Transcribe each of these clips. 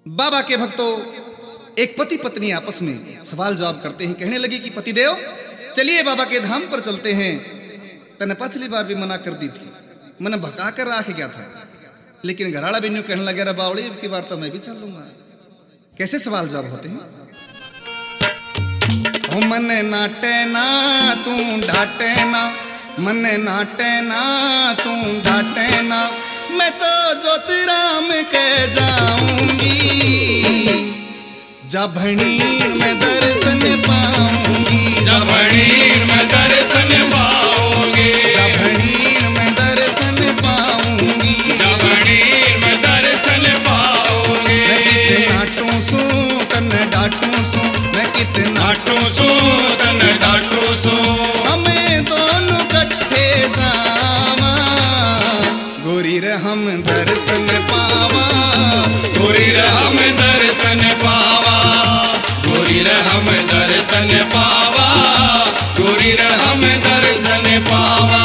बाबा के भक्तों, एक पति पत्नी आपस में सवाल जवाब करते हैं। कहने लगी कि पतिदेव चलिए बाबा के धाम पर चलते हैं। तने पिछली बार भी मना कर दी थी, मैंने भगा कर रख गया था, लेकिन घराड़ा बिन्नू कहने लगे रे बावड़ी की बार तो मैं भी चल लूंगा। कैसे सवाल जवाब होते हैं। ओ मन नाटे ना तू ढाटे ना, मन नाटे ना तू ढाटे ना, मैं तो ज्योतिराम के जाऊंगी, जभणीर में दर्शन पाऊंगी, जभणीर में दर्शन पाओगे, जभणीर में दर्शन पाऊंगी, जभणीर में दर्शन पाओगे। मैं कितना टूसू तन डाटू सू, मैं कितना डाटू सो तन डाटू सो, हमें दोनों कट्ठे जावा, गोरी रे हम दर्शन पावा, गोरी हम दर्शन पावा, गोरी हम दर्शन पावा, गोरी हम दर्शन पावा।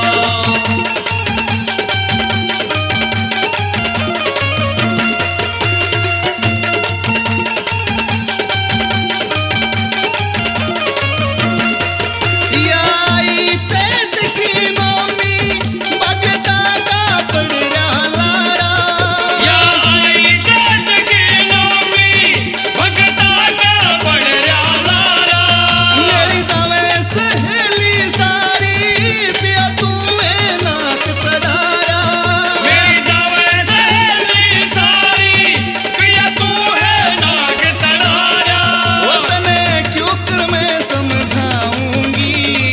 याई चैत की नौमी भगता का पड़ रहा लारा, या आई चैत की नौमी भगता का पड़ रहा लारा, मेरी जावे सहेली सारी पिया तुम्हें नाक चढ़ाया, मेरी जावे सहेली सारी पिया तू है नाग चढ़ाया। वतने क्यों कर मैं समझाऊंगी,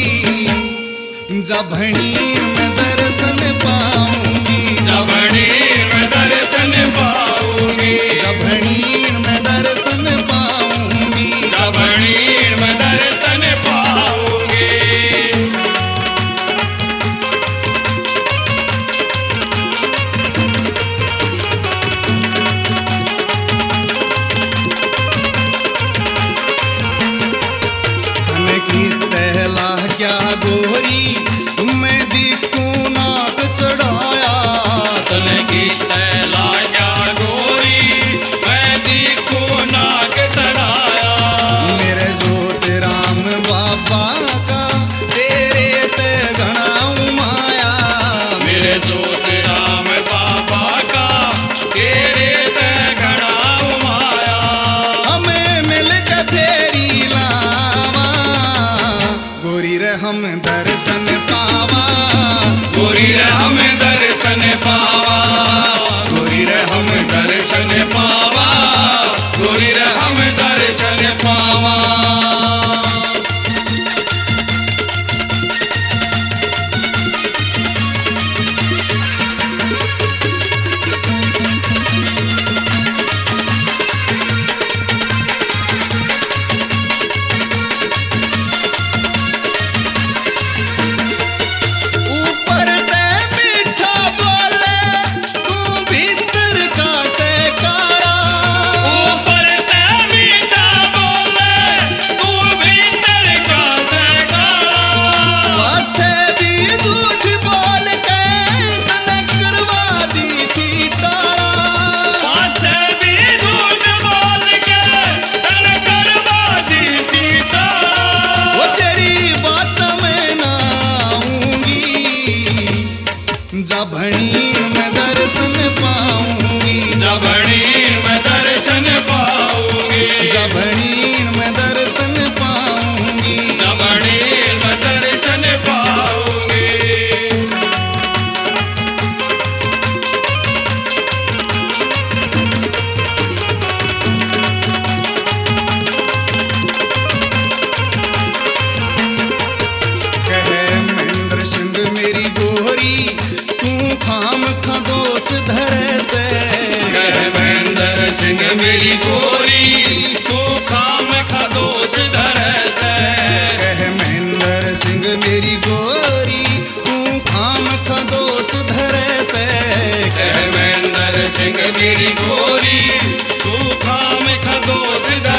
जभणीर में दर्शन पाऊंगी, जभणीर में दर्शन पाऊंगी, जभणीर में दर्शन पाऊंगी, जभणीर में दर्शन पाओगे। धन की पहला क्या गोरी तुम्हें दिखू नाक चढ़ाया, तन की तैला क्या गोरी मैं दिखो नाग चढ़ाया, मेरे ज्योतिराम बाबा का तेरे ते घना माया, मेरे ज्योतिराम बाबा का तेरे ते घड़ा माया। हमें मिल के फेरी लावा, गोरी रे हम दर्शन पावा, गोरी हम दर्शन पावा, गोरी हम दर्शन पावा, गोरी हम दर्शन पावा। ऊपर ते मीठा बोले तू भीतर का से काड़ा, ऊपर ते मीठा बोले तू भीतर का से काला, पाछे भी झूठ बोल के तने करवा दी थी ताड़ा, पाछे भी झूठ बोल के तन करवा दी थी ताला। वो तेरी बात में ना आऊंगी, जभणीर में दर्शन पाऊंगी, जभणीर में दर्शन पाओगे, जभणीर में दर्शन पाऊंगी, जभणीर में दर्शन पाओगे। कहे महेंद्र सिंह मेरी गोरी तू खाम खा दोष धरे से, कह महेंद्र सिंह मेरी गोरी को खाम खदोश धर से, कहे महेंद्र सिंह मेरी गोरी तू खाम खा दोष धरे से, कह महेंद्र सिंह मेरी गोरी को खाम खदोश धर